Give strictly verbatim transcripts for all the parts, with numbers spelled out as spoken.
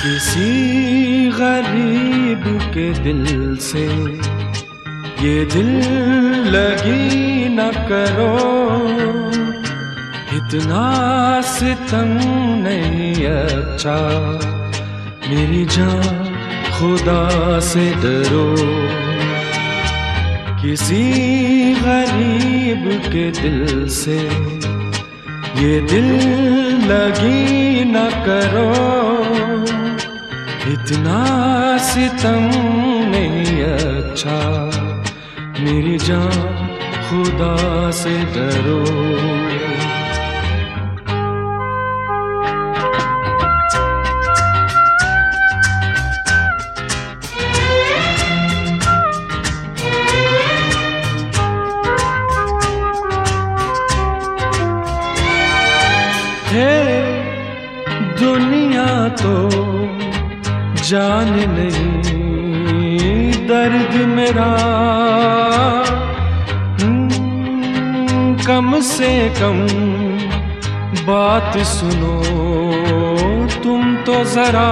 किसी गरीब के दिल से ये दिल लगी न करो, इतना सितम नहीं अच्छा। मेरी जान खुदा से डरो, किसी गरीब के दिल से ये दिल लगी न करो, इतना सितम नहीं अच्छा। मेरी जान खुदा से डरो। हे दुनिया तो जान नहीं दर्द मेरा, कम से कम बात सुनो तुम तो जरा।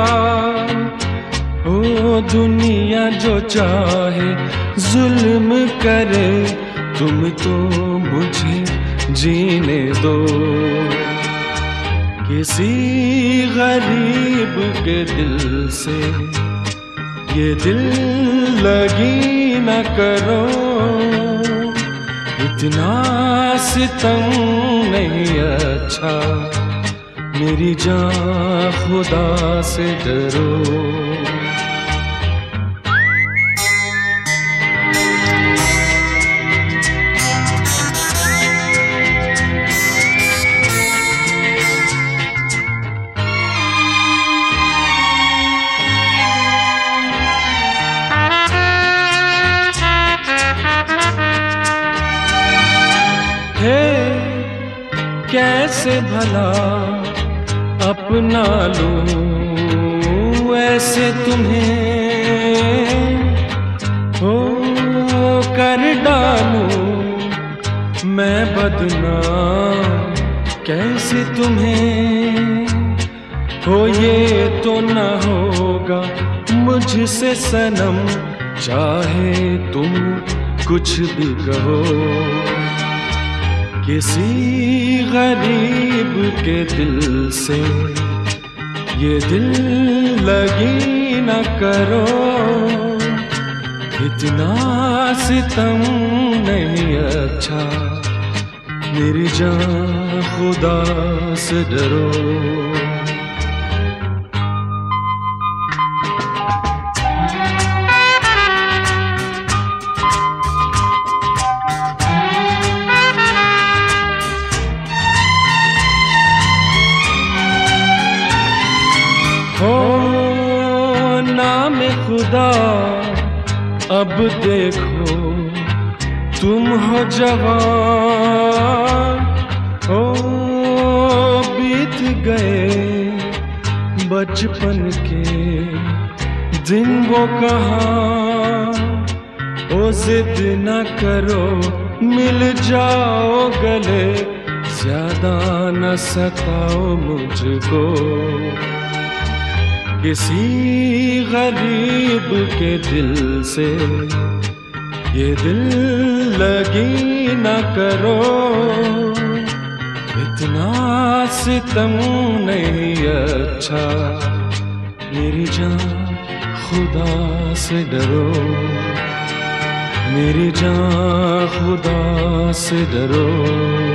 ओ दुनिया जो चाहे जुल्म करे, तुम तो मुझे जीने दो। किसी गरीब के दिल से ये दिल लगी न करो, इतना सितम नहीं अच्छा। मेरी जान खुदा से डरो। कैसे भला अपना लूं ऐसे तुम्हें, हो कर डालूं मैं बदनाम कैसे तुम्हें। हो ये तो न होगा मुझसे सनम, चाहे तुम कुछ भी कहो। किसी गरीब के दिल से ये दिल लगी न करो, इतना सितम नहीं अच्छा। मेरी जान खुदा से डरो। हो नाम खुदा अब देखो तुम हो जवान, हो बीत गए बचपन के दिन वो कहाँ। ओ जिद न करो मिल जाओ गले, ज्यादा न सताओ मुझको। किसी गरीब के दिल से ये दिल लगी न करो, इतना सितम नहीं अच्छा। मेरी जान खुदा से डरो, मेरी जान खुदा से डरो।